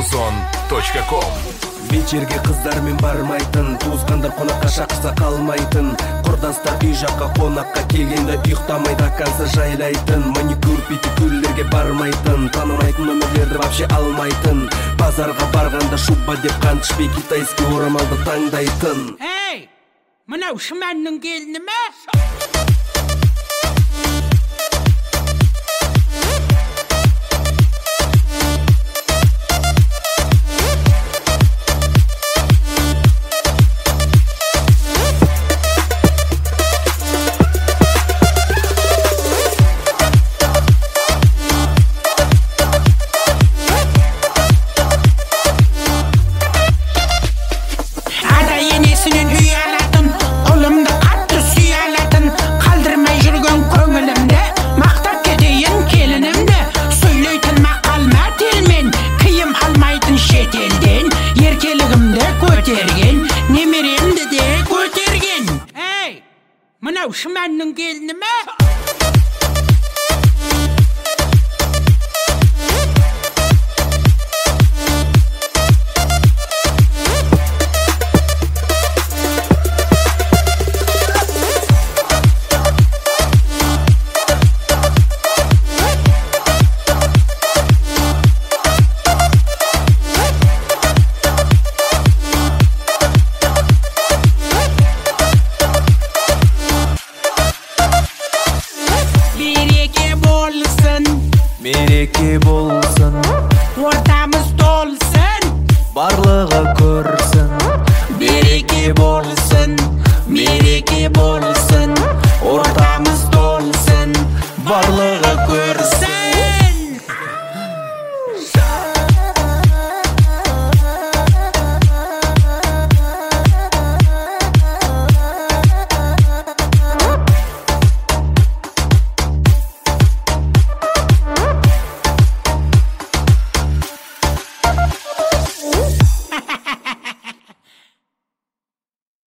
Muzon.com. Вечерге қыздармен бармайтын, туысқандар қонаққа шақырса қалмайтын, құрдастар үй жаққа қонаққа келгенде ұйықтамайды, канса жайлайтын, маникюр педикюрлерге бармайтын, танымайтын нөмірлерді вообще алмайтын, базарға барғанда шуба деп қан ішпей китайский орамалды таңдайтын. Эй, мынау шыманның келіні ме? Немеремді де көтерген. Эй, мынау шыманның келіні ме? Мереке болсын, Ортамыз толсын, барлығы көрсін. береке болсын, Мереке болсын, ортамыз толсын, барлығы көрсін.